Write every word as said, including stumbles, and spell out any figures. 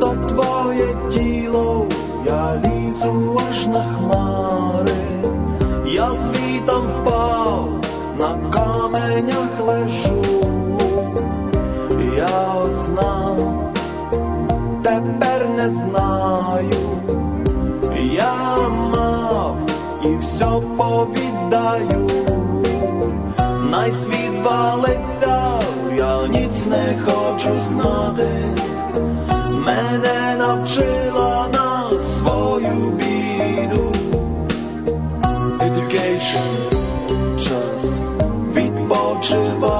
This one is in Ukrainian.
то твоє тіло, я лізу аж на хмари, я світом впав, на каменях лежу, я знав, тепер не знаю, я мав і все повіддаю, най світ валиться, я ніц не хочу знати, мене навчила на свою біду. Education, час відпочивати.